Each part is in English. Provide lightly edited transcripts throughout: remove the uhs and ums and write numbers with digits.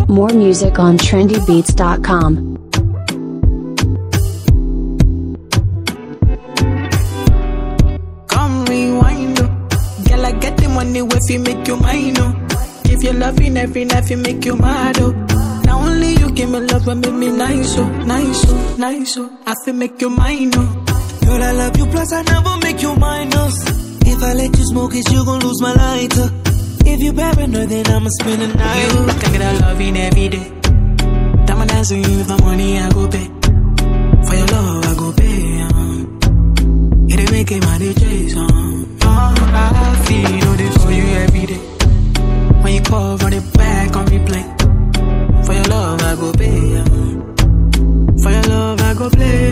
More music on trendybeats.com. Come rewind, oh. Girl, I get the money if you make you mine, oh. If you're loving every night, you make you mad, oh. Now only you give me love and make me nice, oh, nice, oh, nice, oh. I feel make you mine, oh. Girl, I love you, plus I never make you minus. If I let you smoke it, you gon' lose my lighter. If you paranoid, then I'ma spend the night. You can get a loving every day. Diamond dancing you for money, I go pay. For your love, I go pay. It ain't making my DJs, I feel all this for you every day. When you call, run it back on replay. For your love, I go pay. For your love, I go play.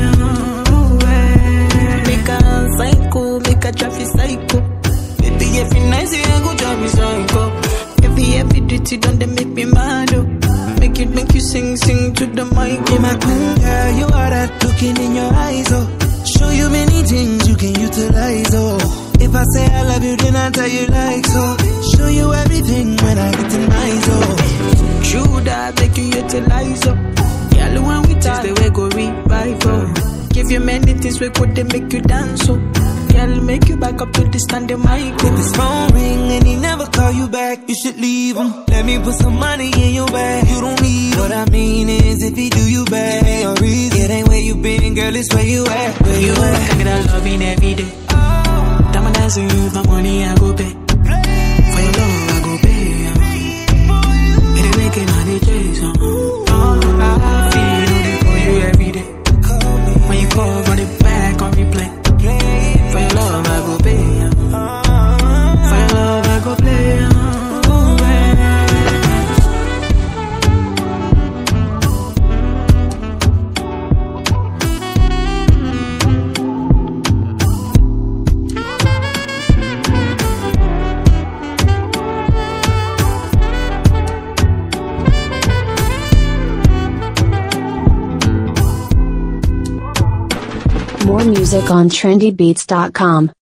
Make a psycho, make a traffic psycho. Baby, every night you go drive me psycho. Every duty done, they make me mad, oh. Make you sing to the mic. In my queen, girl, you are that looking in your eyes, oh. Show you many things you can utilize, oh. If I say I love you, then I tell you like so. Show you everything when I get to nice, oh. True that, make you utilize, oh. Girl, when we taste the way go revive, oh. Give you many things we could they make you dance, oh. Girl, make you back up to the standing mic, oh. If his phone ring and he never call you back, you should leave him. Let me put some money in your bag, you don't need him. What I mean is, if he do you bad, ain't no reason. It ain't where you been, girl, it's where you at. Where you at? I get a loving every day. Diamond dancing you for money, I go pay. For your love, I go pay. It ain't making my DJs, I feel it for you every day. When you call, run it back on replay. For your love, I go pay. For your love, I go play. More music on trendybeats.com.